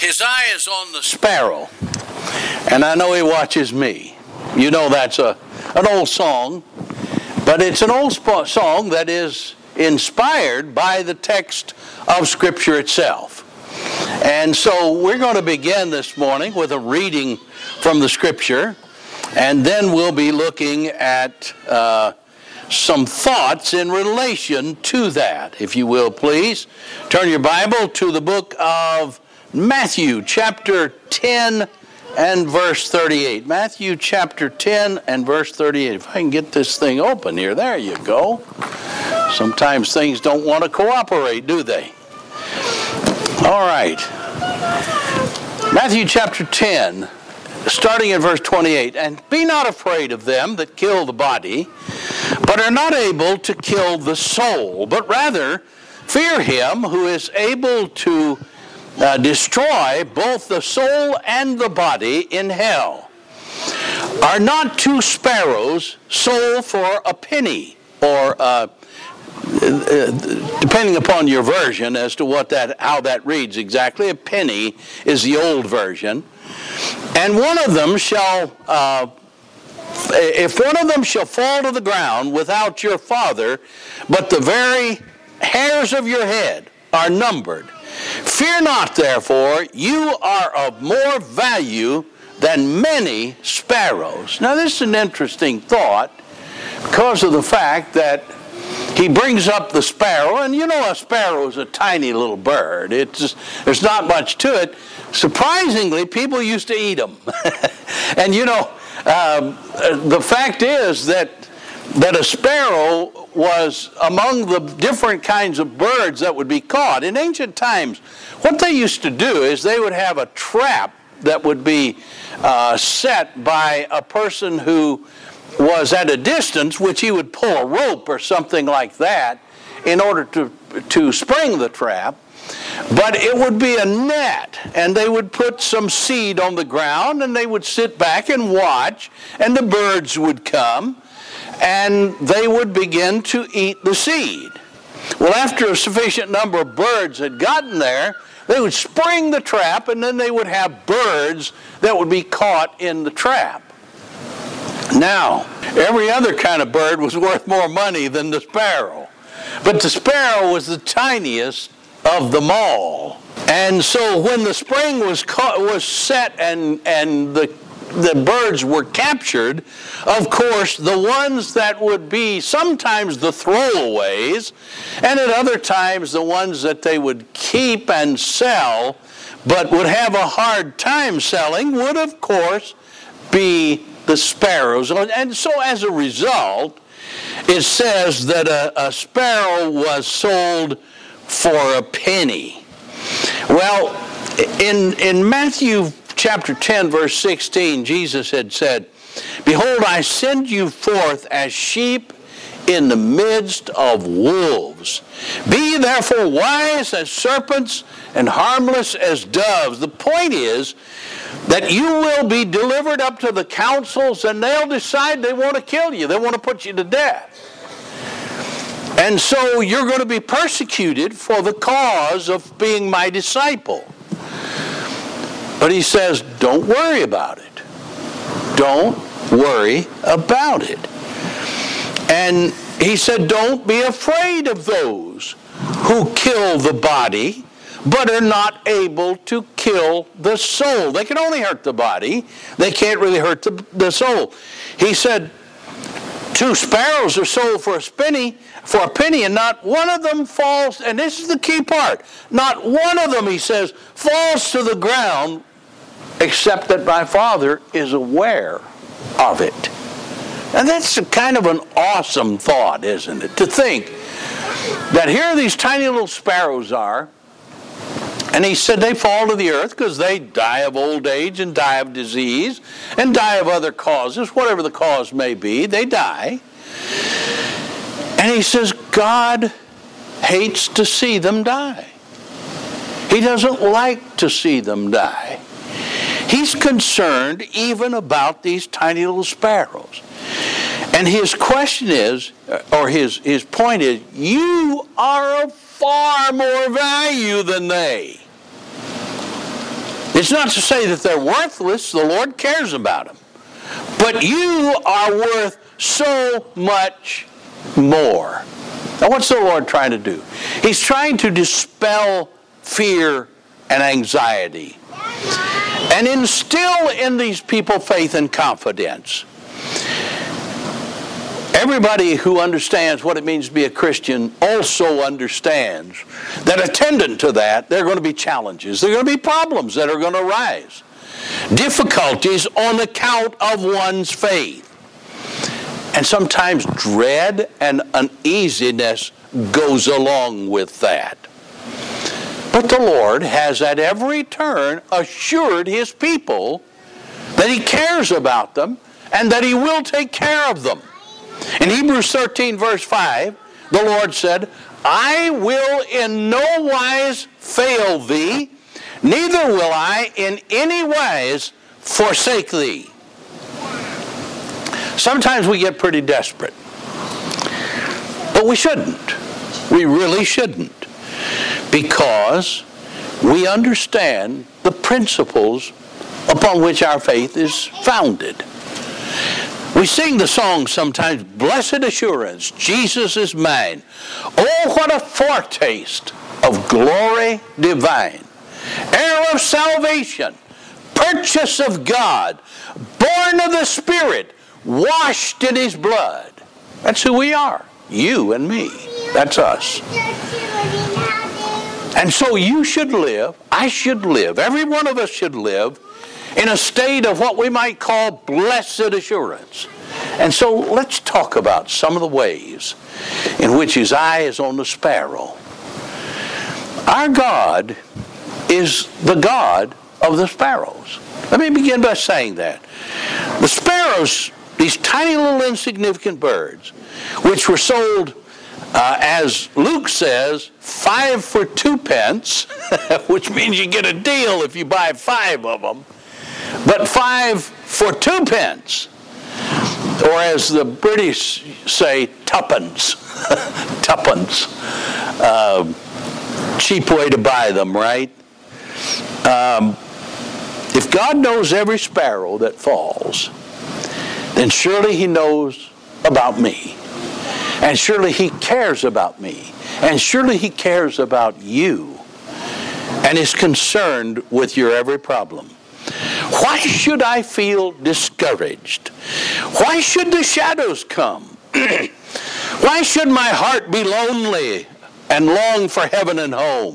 His eye is on the sparrow, and I know he watches me. You know that's an old song, but it's an old song that is inspired by the text of Scripture itself. And so we're going to begin this morning with a reading from the Scripture, and then we'll be looking at some thoughts in relation to that. If you will, please turn your Bible to the book of Matthew chapter 10 and verse 38. Matthew chapter 10 and verse 38. If I can get this thing open here. There you go. Sometimes things don't want to cooperate, do they? All right. Matthew chapter 10, starting at verse 28. And be not afraid of them that kill the body, but are not able to kill the soul, but rather fear him who is able to destroy both the soul and the body in hell. Are not two sparrows sold for a penny? Or depending upon your version as to how that reads exactly, a penny is the old version. And one of them shall, if one of them shall fall to the ground without your Father, but the very hairs of your head are numbered. Fear not, therefore, you are of more value than many sparrows. Now, this is an interesting thought because of the fact that he brings up the sparrow, and you know a sparrow is a tiny little bird. There's not much to it. Surprisingly, people used to eat them. And you know, the fact is that a sparrow was among the different kinds of birds that would be caught. In ancient times, what they used to do is they would have a trap that would be set by a person who was at a distance, which he would pull a rope or something like that in order to spring the trap. But it would be a net, and they would put some seed on the ground, and they would sit back and watch, and the birds would come, and they would begin to eat the seed. Well, after a sufficient number of birds had gotten there, they would spring the trap, and then they would have birds that would be caught in the trap. Now, every other kind of bird was worth more money than the sparrow. But the sparrow was the tiniest of them all. And so when the spring was set and the birds were captured, of course, the ones that would be sometimes the throwaways, and at other times the ones that they would keep and sell, but would have a hard time selling, would of course be the sparrows. And so as a result, it says that a sparrow was sold for a penny. Well, in Matthew chapter 10, verse 16, Jesus had said, Behold, I send you forth as sheep in the midst of wolves. Be ye therefore wise as serpents and harmless as doves. The point is that you will be delivered up to the councils, and they'll decide they want to kill you. They want to put you to death. And so you're going to be persecuted for the cause of being my disciple. But he says, don't worry about it. Don't worry about it. And he said, don't be afraid of those who kill the body, but are not able to kill the soul. They can only hurt the body. They can't really hurt the soul. He said, two sparrows are sold for a penny, and not one of them falls, and this is the key part, not one of them, he says, falls to the ground except that my Father is aware of it. And that's kind of an awesome thought, isn't it? To think that here these tiny little sparrows are, and he said they fall to the earth because they die of old age and die of disease and die of other causes, whatever the cause may be, they die. And he says God hates to see them die. He doesn't like to see them die. He's concerned even about these tiny little sparrows. And his question is, or his point is, you are of far more value than they. It's not to say that they're worthless. The Lord cares about them. But you are worth so much more. Now, what's the Lord trying to do? He's trying to dispel fear and anxiety and instill in these people faith and confidence. Everybody who understands what it means to be a Christian also understands that attendant to that, there are going to be challenges. There are going to be problems that are going to arise. Difficulties on account of one's faith. And sometimes dread and uneasiness goes along with that. But the Lord has at every turn assured His people that He cares about them and that He will take care of them. In Hebrews 13 verse 5, the Lord said, I will in no wise fail thee, neither will I in any wise forsake thee. Sometimes we get pretty desperate. But we shouldn't. We really shouldn't. Because we understand the principles upon which our faith is founded. We sing the song sometimes, Blessed Assurance, Jesus is mine. Oh, what a foretaste of glory divine. Heir of salvation, purchase of God, born of the Spirit, washed in His blood. That's who we are. You and me. That's us. And so you should live, I should live, every one of us should live in a state of what we might call blessed assurance. And so let's talk about some of the ways in which His eye is on the sparrow. Our God is the God of the sparrows. Let me begin by saying that. The sparrows, these tiny little insignificant birds, which were sold, as Luke says, 5 for 2 pence, which means you get a deal if you buy 5 of them, but 5 for 2 pence, or as the British say, tuppence. Tuppence. Cheap way to buy them, right? If God knows every sparrow that falls, then surely He knows about me. And surely He cares about me. And surely He cares about you. And is concerned with your every problem. Why should I feel discouraged? Why should the shadows come? Why should my heart be lonely and long for heaven and home?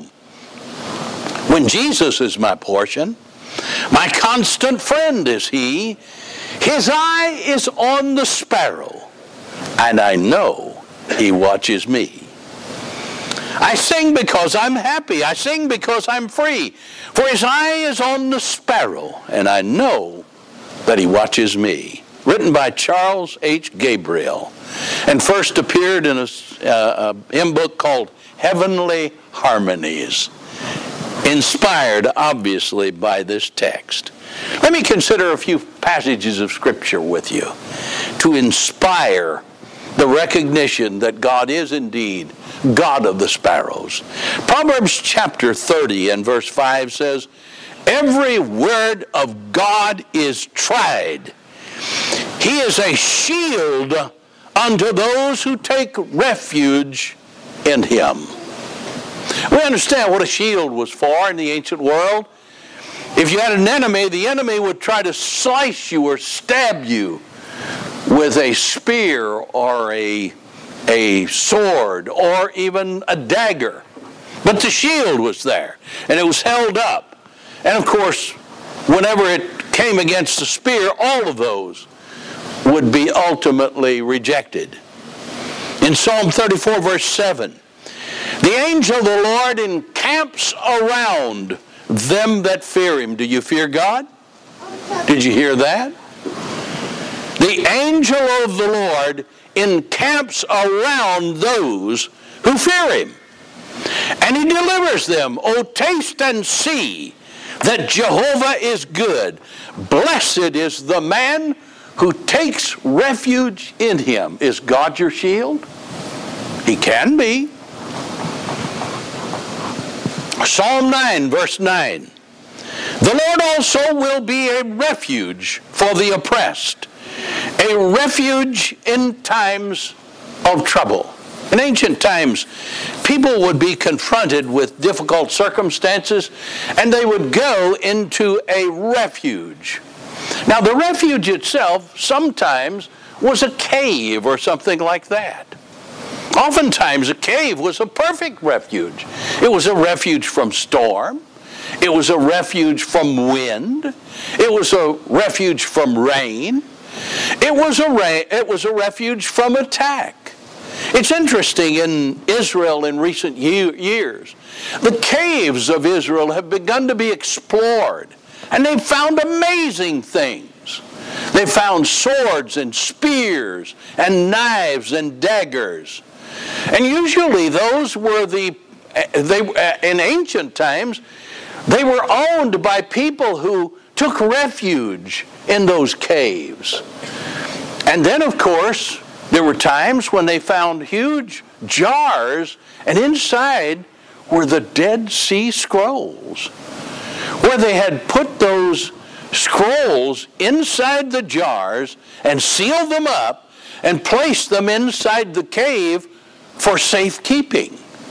When Jesus is my portion, my constant friend is He. His eye is on the sparrow, and I know He watches me. I sing because I'm happy. I sing because I'm free. For His eye is on the sparrow, and I know that He watches me. Written by Charles H. Gabriel, and first appeared in a hymn book called Heavenly Harmonies, inspired, obviously, by this text. Let me consider a few passages of Scripture with you to inspire the recognition that God is indeed God of the sparrows. Proverbs chapter 30 and verse 5 says, every word of God is tried. He is a shield unto those who take refuge in Him. We understand what a shield was for in the ancient world. If you had an enemy, the enemy would try to slice you or stab you with a spear or a sword or even a dagger. But the shield was there, and it was held up. And of course, whenever it came against the spear, all of those would be ultimately rejected. In Psalm 34, verse 7, the angel of the Lord encamps around them that fear Him. Do you fear God? Did you hear that? The angel of the Lord encamps around those who fear Him, and He delivers them. Oh, taste and see that Jehovah is good. Blessed is the man who takes refuge in Him. Is God your shield? He can be. Psalm 9, verse 9. The Lord also will be a refuge for the oppressed, a refuge in times of trouble. In ancient times, people would be confronted with difficult circumstances, and they would go into a refuge. Now, the refuge itself sometimes was a cave or something like that. Oftentimes, a cave was a perfect refuge. It was a refuge from storm. It was a refuge from wind. It was a refuge from rain. It was a refuge from attack. It's interesting, in Israel in recent years, the caves of Israel have begun to be explored, and they've found amazing things. They found swords and spears and knives and daggers. And usually those were in ancient times, they were owned by people who took refuge in those caves. And then, of course, there were times when they found huge jars, and inside were the Dead Sea Scrolls, where they had put those scrolls inside the jars and sealed them up and placed them inside the cave for safekeeping.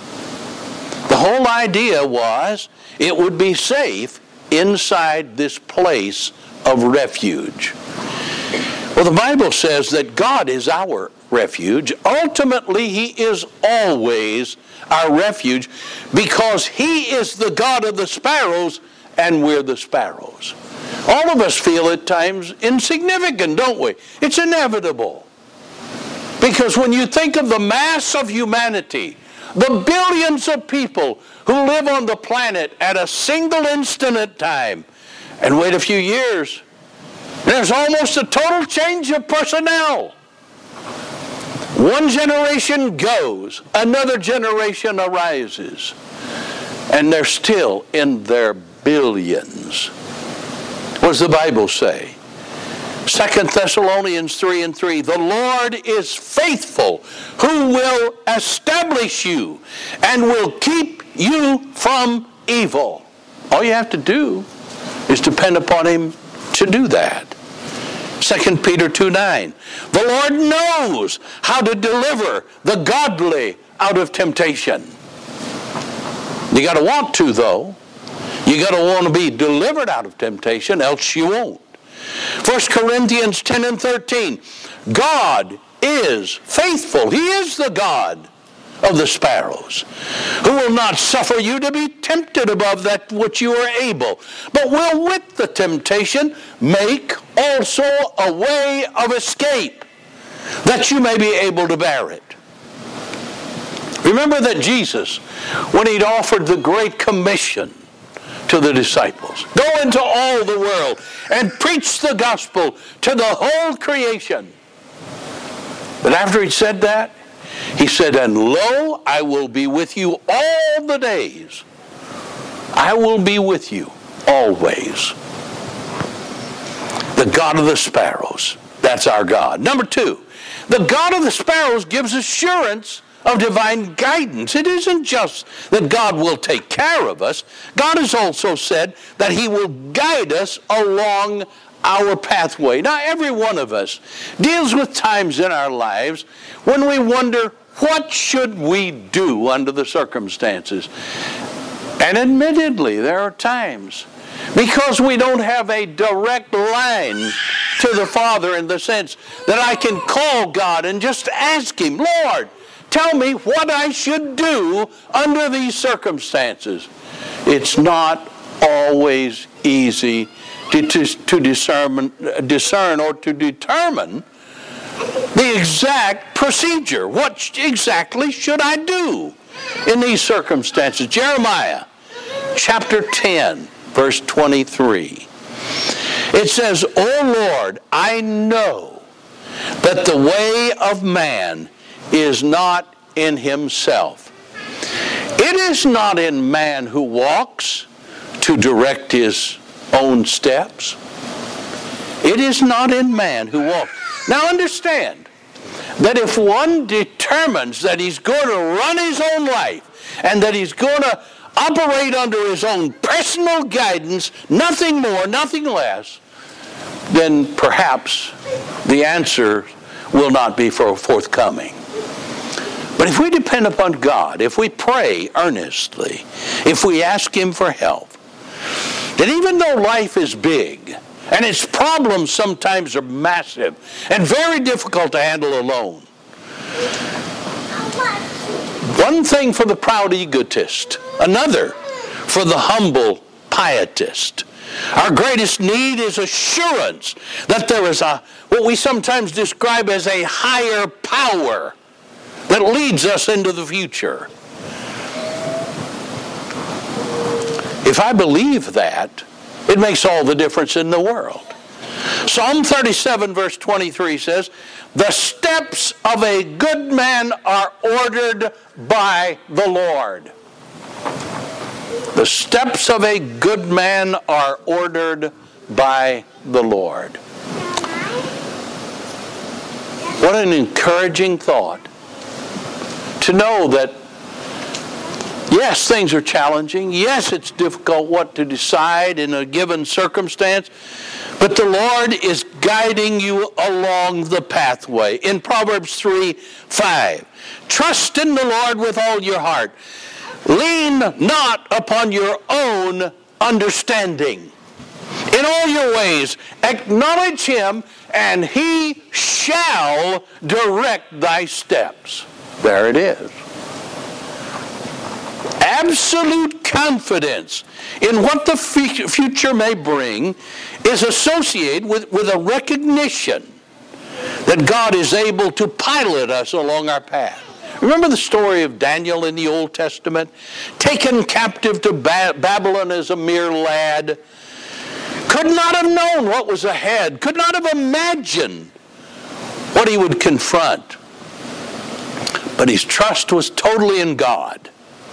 The whole idea was it would be safe inside this place of refuge. Well, the Bible says that God is our refuge. Ultimately, He is always our refuge because He is the God of the sparrows and we're the sparrows. All of us feel at times insignificant, don't we? It's inevitable. Because when you think of the mass of humanity, the billions of people who live on the planet at a single instant at time, and wait a few years, there's almost a total change of personnel. One generation goes, another generation arises, and they're still in their billions. What does the Bible say? 2 Thessalonians 3:3, the Lord is faithful, who will establish you and will keep you from evil. All you have to do is depend upon Him to do that. 2 Peter 2:9, the Lord knows how to deliver the godly out of temptation. You got to want to, though. You got to want to be delivered out of temptation, else you won't. 1 Corinthians 10:13, God is faithful. He is the God of the sparrows, who will not suffer you to be tempted above that which you are able, but will with the temptation make also a way of escape, that you may be able to bear it. Remember that Jesus, when He'd offered the Great Commission to the disciples, go into all the world and preach the gospel to the whole creation. But after He said that, He said, and lo, I will be with you all the days. I will be with you always. The God of the sparrows, that's our God. Number two, the God of the sparrows gives assurance of divine guidance. It isn't just that God will take care of us. God has also said that He will guide us along our pathway. Now, every one of us deals with times in our lives when we wonder, what should we do under the circumstances? And admittedly, there are times, because we don't have a direct line to the Father in the sense that I can call God and just ask Him, Lord, tell me what I should do under these circumstances. It's not always easy to discern or to determine the exact procedure. What exactly should I do in these circumstances? Jeremiah chapter 10, verse 23. It says, O Lord, I know that the way of man is not in himself. It is not in man who walks to direct his own steps. It is not in man who walks. Now understand that if one determines that he's going to run his own life and that he's going to operate under his own personal guidance, nothing more, nothing less, then perhaps the answer will not be forthcoming. But if we depend upon God, if we pray earnestly, if we ask him for help, then even though life is big, and its problems sometimes are massive and very difficult to handle alone, one thing for the proud egotist, another for the humble pietist. Our greatest need is assurance that there is what we sometimes describe as a higher power that leads us into the future. If I believe that, it makes all the difference in the world. Psalm 37 verse 23 says, "The steps of a good man are ordered by the Lord." The steps of a good man are ordered by the Lord. What an encouraging thought. To know that, yes, things are challenging. Yes, it's difficult what to decide in a given circumstance. But the Lord is guiding you along the pathway. In Proverbs 3:5, "Trust in the Lord with all your heart. Lean not upon your own understanding. In all your ways acknowledge him, and he shall direct thy steps." There it is. Absolute confidence in what the future may bring is associated with a recognition that God is able to pilot us along our path. Remember the story of Daniel in the Old Testament? Taken captive to Babylon as a mere lad. Could not have known what was ahead. Could not have imagined what he would confront. But his trust was totally in God.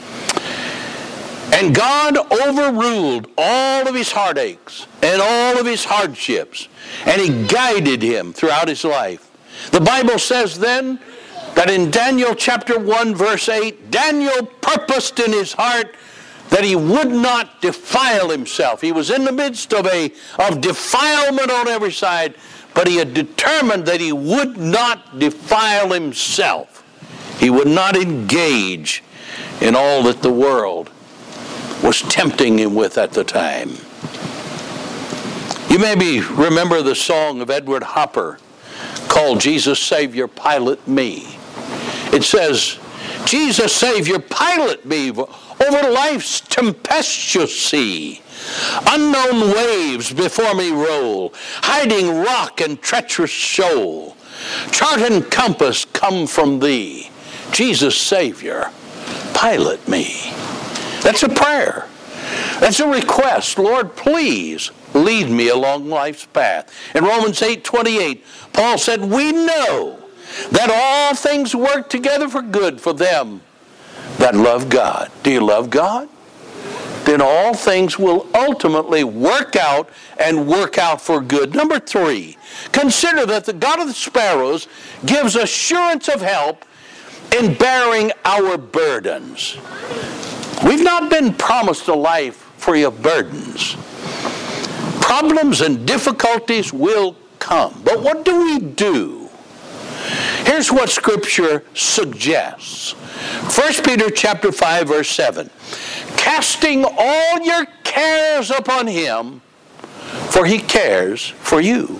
And God overruled all of his heartaches and all of his hardships. And he guided him throughout his life. The Bible says then that in Daniel chapter 1 verse 8, Daniel purposed in his heart that he would not defile himself. He was in the midst of defilement on every side, but he had determined that he would not defile himself. He would not engage in all that the world was tempting him with at the time. You maybe remember the song of Edward Hopper called "Jesus Savior, Pilot Me." It says, "Jesus Savior, pilot me over life's tempestuous sea. Unknown waves before me roll, hiding rock and treacherous shoal. Chart and compass come from thee. Jesus Savior, pilot me." That's a prayer. That's a request. Lord, please lead me along life's path. In Romans 8:28, Paul said, "We know that all things work together for good for them that love God." Do you love God? Then all things will ultimately work out and work out for good. Number 3, consider that the God of the sparrows gives assurance of help in bearing our burdens. We've not been promised a life free of burdens. Problems and difficulties will come. But what do we do? Here's what Scripture suggests. 1 Peter chapter 5, verse 7. "Casting all your cares upon him, for he cares for you."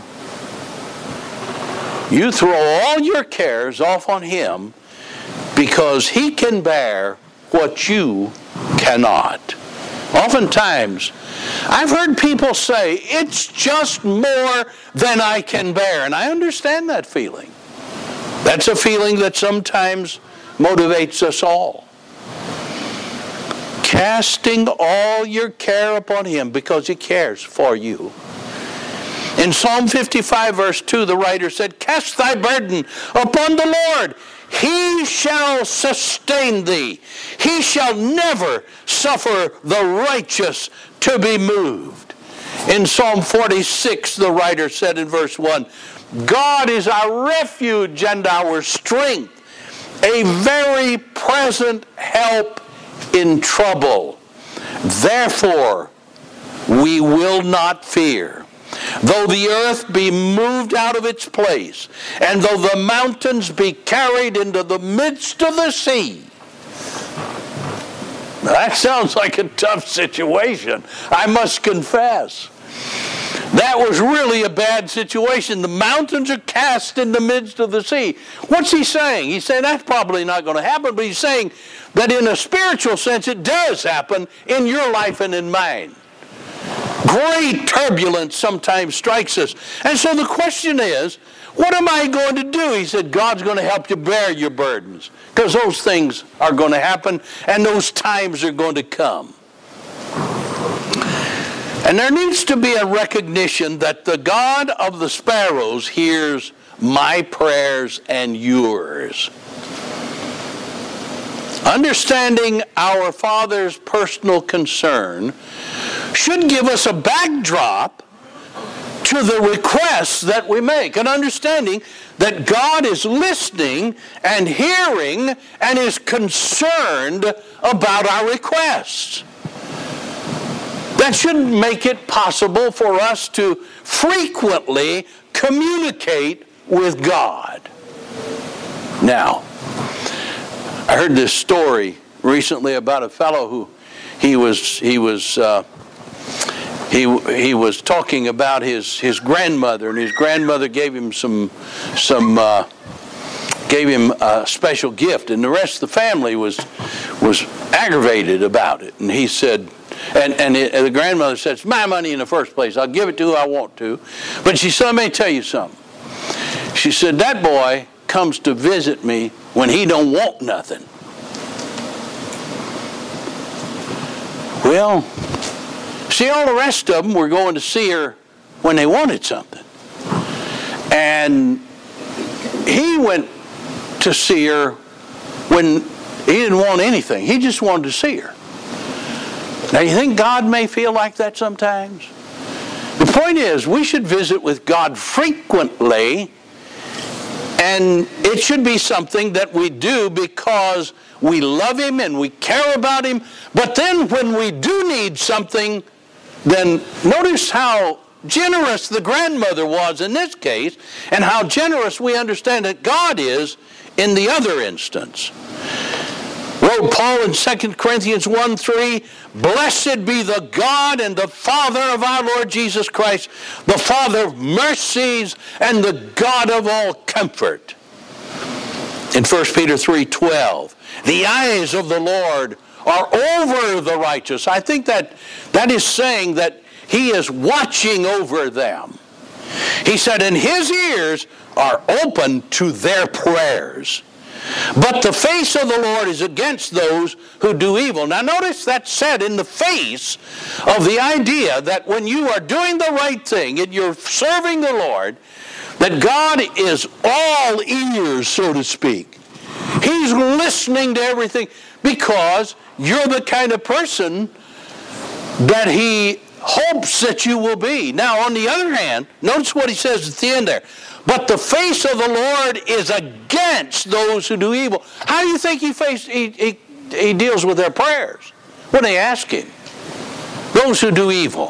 You throw all your cares off on him because he can bear what you cannot. Oftentimes, I've heard people say, "It's just more than I can bear." And I understand that feeling. That's a feeling that sometimes motivates us all. Casting all your care upon him because he cares for you. In Psalm 55 verse 2, the writer said, "Cast thy burden upon the Lord. He shall sustain thee. He shall never suffer the righteous to be moved." In Psalm 46, the writer said in verse 1, "God is our refuge and our strength, a very present help in trouble." Therefore, we will not fear. Though the earth be moved out of its place, and though the mountains be carried into the midst of the sea. Now, that sounds like a tough situation, I must confess. That was really a bad situation. The mountains are cast in the midst of the sea. What's he saying? He's saying that's probably not going to happen, but he's saying that in a spiritual sense it does happen in your life and in mine. Great turbulence sometimes strikes us. And so the question is, what am I going to do? He said, God's going to help you bear your burdens, because those things are going to happen and those times are going to come. And there needs to be a recognition that the God of the sparrows hears my prayers and yours. Understanding our Father's personal concern should give us a backdrop to the requests that we make, and understanding that God is listening and hearing and is concerned about our requests. That should make it possible for us to frequently communicate with God. Now, I heard this story recently about a fellow who he was talking about his grandmother, and his grandmother gave him gave him a special gift, and the rest of the family was aggravated about it. And he said, and the grandmother said, it's my money in the first place. I'll give it to who I want to. But she said, let me tell you something. She said, that boy comes to visit me when he don't want nothing. Well, see, all the rest of them were going to see her when they wanted something. And he went to see her when he didn't want anything. He just wanted to see her. Now, you think God may feel like that sometimes? The point is, we should visit with God frequently, and it should be something that we do because we love Him and we care about Him. But then when we do need something, then notice how generous the grandmother was in this case, and how generous we understand that God is in the other instance. Wrote Paul in 2 Corinthians 1:3, blessed be the God and the Father of our Lord Jesus Christ, the Father of mercies and the God of all comfort. In 1 Peter 3:12, the eyes of the Lord are over the righteous. I think that is saying that He is watching over them. He said, and His ears are open to their prayers. But the face of the Lord is against those who do evil. Now notice that's said in the face of the idea that when you are doing the right thing and you're serving the Lord, that God is all ears, so to speak. He's listening to everything because you're the kind of person that He hopes that you will be. Now, on the other hand, notice what He says at the end there. But the face of the Lord is against those who do evil. How do you think He deals with their prayers when they ask Him? Those who do evil.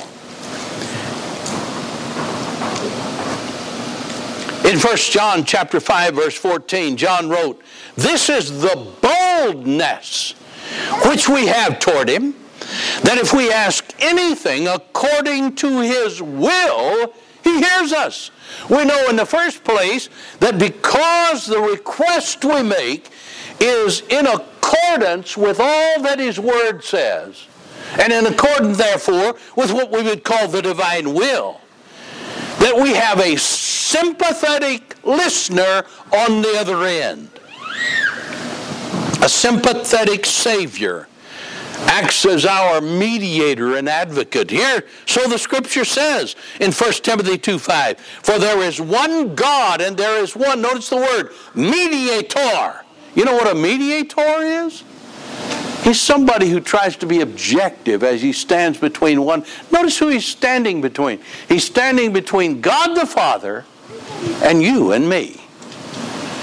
In 1 John chapter 5, verse 14, John wrote, this is the boldness which we have toward Him, that if we ask anything according to His will, He hears us. We know in the first place that because the request we make is in accordance with all that His Word says, and in accordance, therefore, with what we would call the divine will, that we have a sympathetic listener on the other end. A sympathetic Savior acts as our mediator and advocate. Here, so the Scripture says in 1 Timothy 2:5, for there is one God and there is one, notice the word, mediator. You know what a mediator is? He's somebody who tries to be objective as he stands between one. Notice who he's standing between. He's standing between God the Father and you and me.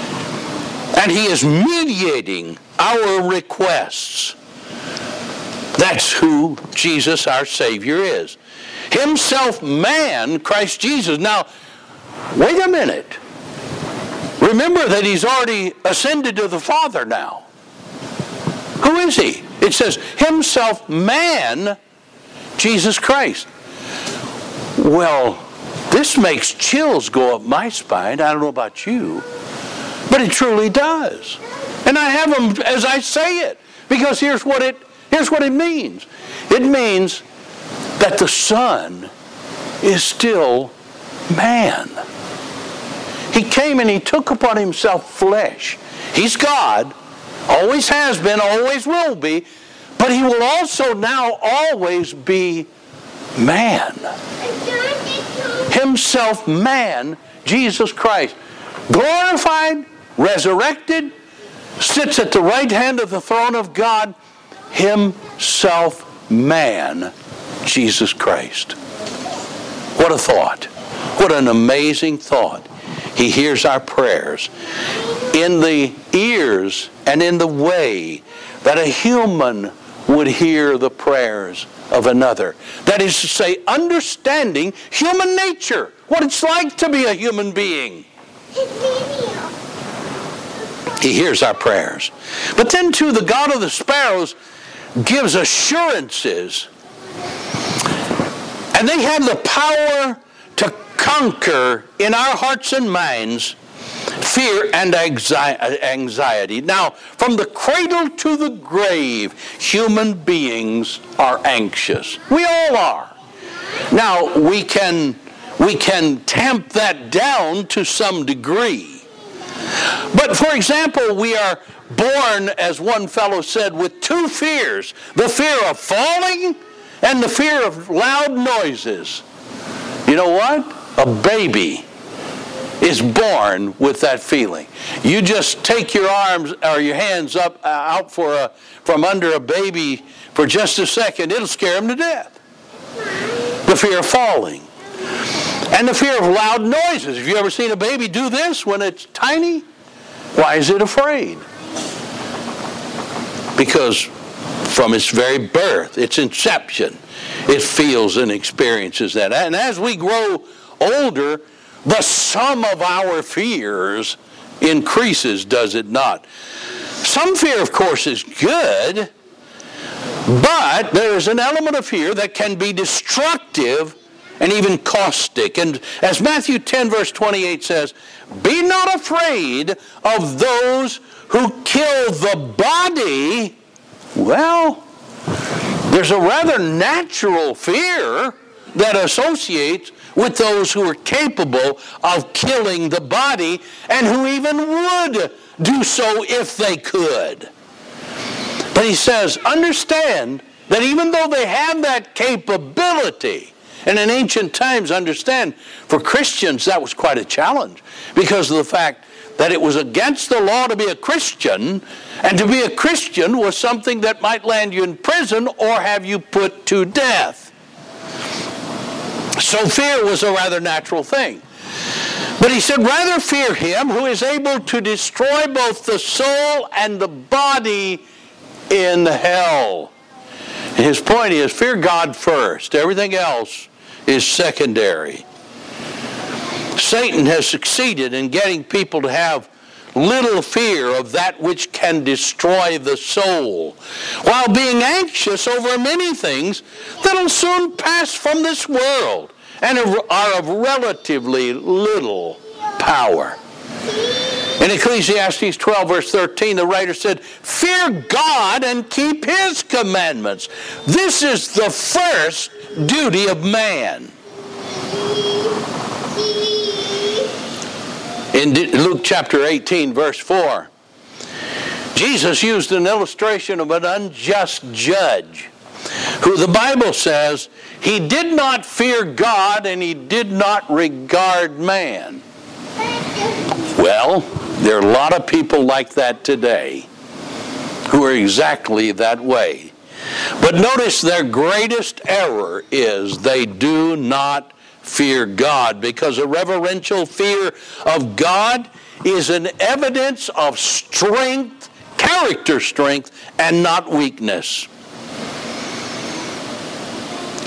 And He is mediating our requests. That's who Jesus, our Savior, is. Himself man, Christ Jesus. Now, wait a minute. Remember that he's already ascended to the Father now. Who is he? It says, himself man, Jesus Christ. Well, this makes chills go up my spine. I don't know about you, but it truly does. And I have them as I say it, because here's what it means. It means that the Son is still man. He came and he took upon himself flesh. He's God, always has been, always will be, but he will also now always be man. Himself man, Jesus Christ, glorified, resurrected, sits at the right hand of the throne of God, himself man, Jesus Christ. What a thought. What an amazing thought. He hears our prayers in the ears and in the way that a human would hear the prayers of another. That is to say, understanding human nature, what it's like to be a human being. He hears our prayers. But then too, the God of the sparrows gives assurances, and they have the power to conquer in our hearts and minds fear and anxiety. Now, from the cradle to the grave, human beings are anxious. We all are. Now, we can tamp that down to some degree. But for example, we are born, as one fellow said, with two fears: the fear of falling and the fear of loud noises. You know what? A baby is born with that feeling. You just take your arms or your hands up out from under a baby for just a second, it'll scare him to death. The fear of falling. And the fear of loud noises. Have you ever seen a baby do this when it's tiny? Why is it afraid? Because from its very birth, its inception, it feels and experiences that. And as we grow older, the sum of our fears increases, does it not? Some fear, of course, is good, but there is an element of fear that can be destructive and even caustic. And as Matthew 10 verse 28 says, "Be not afraid of those who kill the body." Well, there's a rather natural fear that associates with those who are capable of killing the body and who even would do so if they could. But he says, understand that even though they have that capability, and in ancient times, understand, for Christians that was quite a challenge because of the fact that it was against the law to be a Christian, and to be a Christian was something that might land you in prison or have you put to death. So fear was a rather natural thing. But he said, rather fear him who is able to destroy both the soul and the body in hell. And his point is, fear God first. Everything else is secondary. Satan has succeeded in getting people to have little fear of that which can destroy the soul, while being anxious over many things that will soon pass from this world and are of relatively little power. In Ecclesiastes 12 verse 13, the writer said, "Fear God and keep his commandments. This is the first duty of man." In Luke chapter 18 verse 4, Jesus used an illustration of an unjust judge who the Bible says he did not fear God and he did not regard man. Well, there are a lot of people like that today who are exactly that way. But notice their greatest error is they do not fear God, because a reverential fear of God is an evidence of strength, character strength, and not weakness.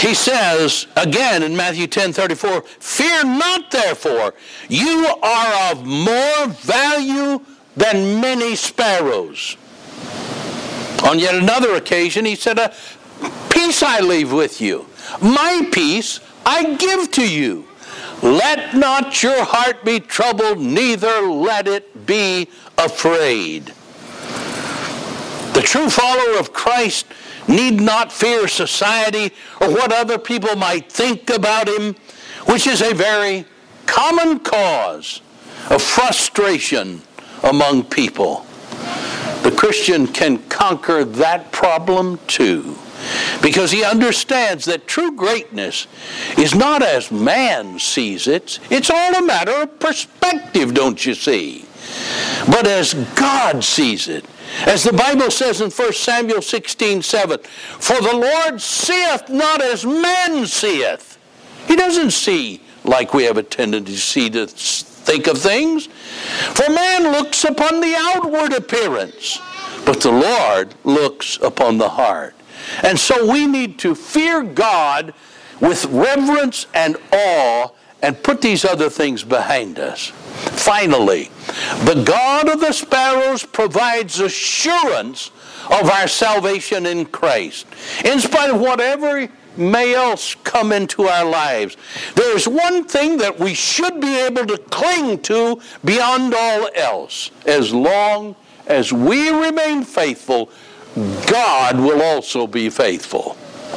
He says, again in Matthew 10:34, "Fear not therefore, you are of more value than many sparrows." On yet another occasion, he said, "Peace I leave with you. My peace I give to you. Let not your heart be troubled, neither let it be afraid." The true follower of Christ need not fear society or what other people might think about him, which is a very common cause of frustration among people. The Christian can conquer that problem too, because he understands that true greatness is not as man sees it. It's all a matter of perspective, don't you see? But as God sees it. As the Bible says in 1 Samuel 16:7, "For the Lord seeth not as man seeth." He doesn't see like we have a tendency to think of things. "For man looks upon the outward appearance, but the Lord looks upon the heart." And so we need to fear God with reverence and awe and put these other things behind us. Finally, the God of the sparrows provides assurance of our salvation in Christ. In spite of whatever may else come into our lives, there is one thing that we should be able to cling to beyond all else. As long as we remain faithful, God will also be faithful.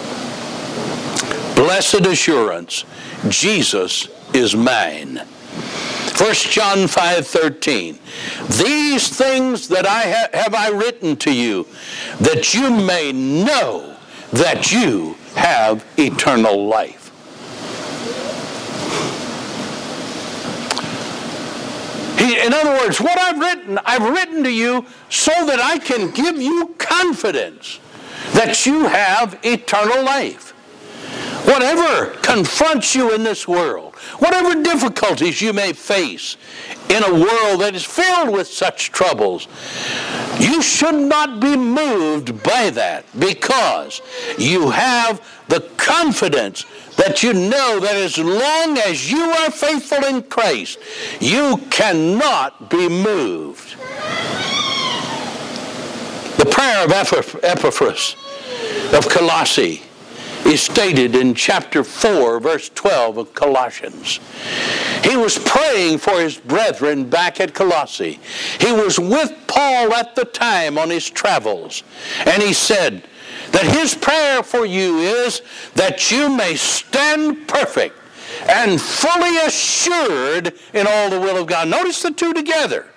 Blessed assurance, Jesus is mine. 1 John 5:13, "These things that have I written to you, that you may know that you have eternal life." In other words, what I've written to you so that I can give you confidence that you have eternal life. Whatever confronts you in this world, whatever difficulties you may face in a world that is filled with such troubles, you should not be moved by that, because you have the confidence that you know that as long as you are faithful in Christ, you cannot be moved. The prayer of Epaphras of Colossae is stated in chapter 4, verse 12 of Colossians. He was praying for his brethren back at Colossae. He was with Paul at the time on his travels, and he said that his prayer for you is that you may stand perfect and fully assured in all the will of God. Notice the two together.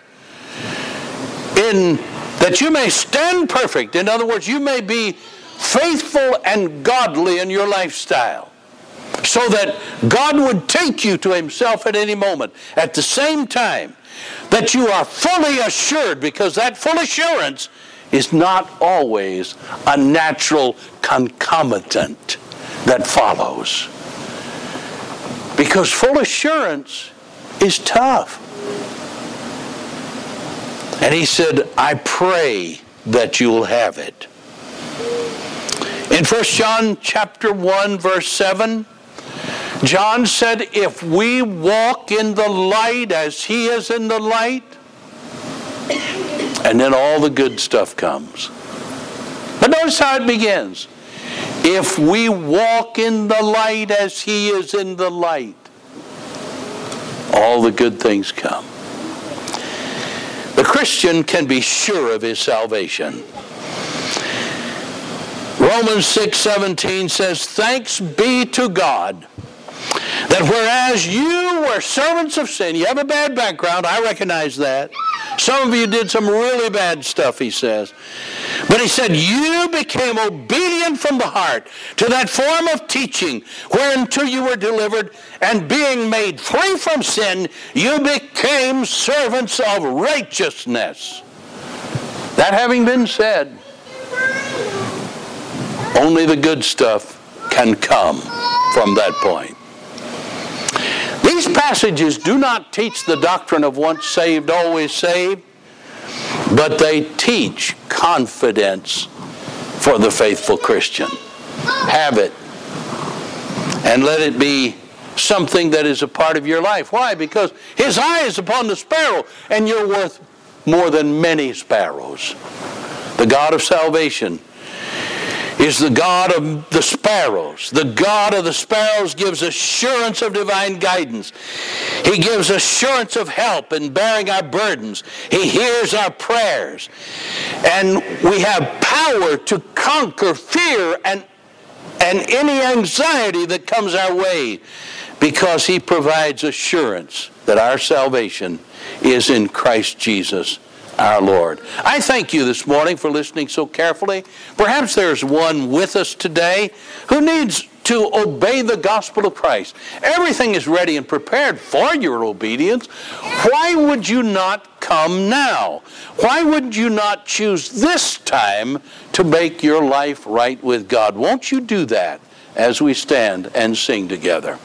That you may stand perfect. In other words, you may be faithful and godly in your lifestyle, so that God would take you to himself at any moment. At the same time, that you are fully assured, because that full assurance is not always a natural concomitant that follows. Because full assurance is tough. And he said, "I pray that you will have it." In 1 John chapter 1, verse 7, John said, "If we walk in the light as he is in the light," and then all the good stuff comes. But notice how it begins. "If we walk in the light as he is in the light," all the good things come. The Christian can be sure of his salvation. Romans 6:17 says, "Thanks be to God, that whereas you were servants of sin," you have a bad background, I recognize that. Some of you did some really bad stuff, he says. But he said, "You became obedient from the heart to that form of teaching whereunto you were delivered, and being made free from sin, you became servants of righteousness." That having been said, only the good stuff can come from that point. These passages do not teach the doctrine of once saved, always saved, but they teach confidence for the faithful Christian. Have it. And let it be something that is a part of your life. Why? Because His eye is upon the sparrow, and you're worth more than many sparrows. The God of salvation is the God of the sparrows. The God of the sparrows gives assurance of divine guidance. He gives assurance of help in bearing our burdens. He hears our prayers. And we have power to conquer fear and any anxiety that comes our way, because He provides assurance that our salvation is in Christ Jesus our Lord. I thank you this morning for listening so carefully. Perhaps there's one with us today who needs to obey the gospel of Christ. Everything is ready and prepared for your obedience. Why would you not come now? Why would you not choose this time to make your life right with God? Won't you do that as we stand and sing together?